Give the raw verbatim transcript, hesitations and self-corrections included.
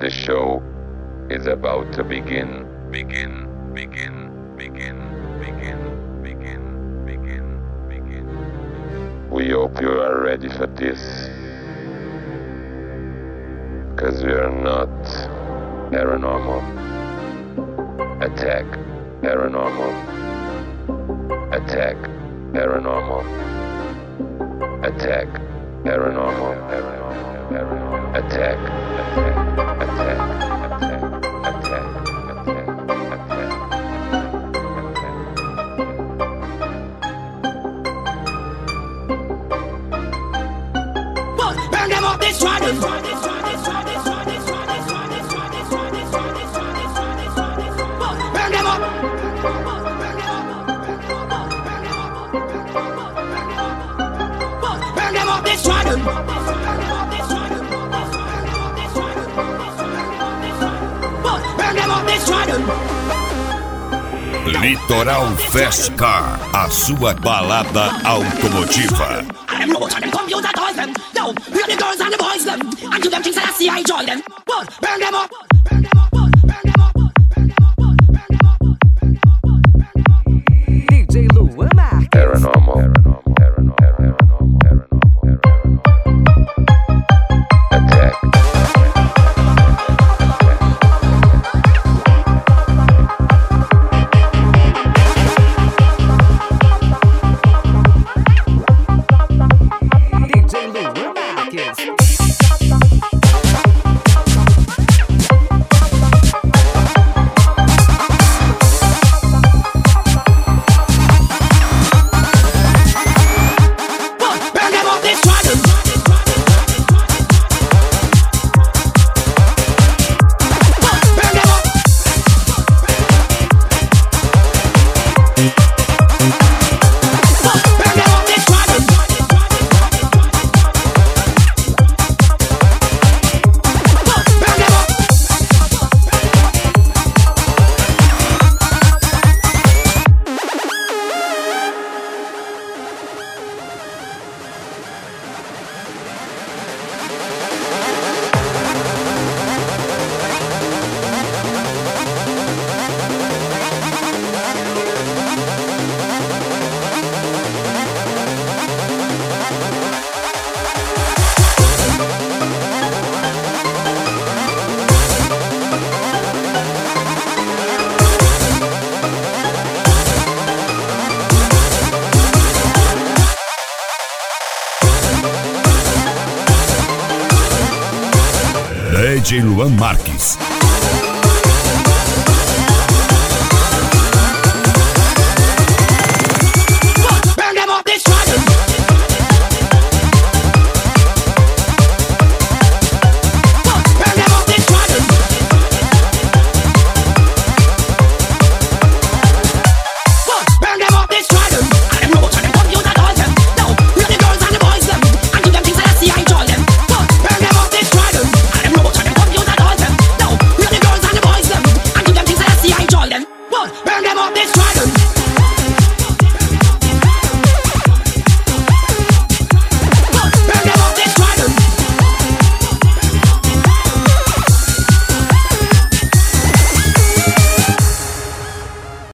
The show is about to begin. Begin, begin, begin, begin, begin, begin, begin. We hope you are ready for this. Because we are not paranormal. Attack, paranormal. Attack, paranormal. Attack, paranormal. Paranormal, paranormal. Attack, attack, attack, attack, attack, attack, attack. Burn them up, destroy them. Burn them up. Burn them up, destroy them. Burn them up, destroy them. Litoral Fast Car, a sua balada automotiva. I am robots and them computer toys them. No, we are the girls and the boys them. And to them things that I see I enjoy them. But burn them up. Burn them up. Burn them up. Burn them up. Burn them up. D J Luan Marques. Paranormal, paranormal, paranormal, paranormal, paranormal, paranormal. Attack. D J Luan Marques. Burn them up, destroy them. Burn them up. Burn them up, destroy them. Burn them up. D J Luan Marques.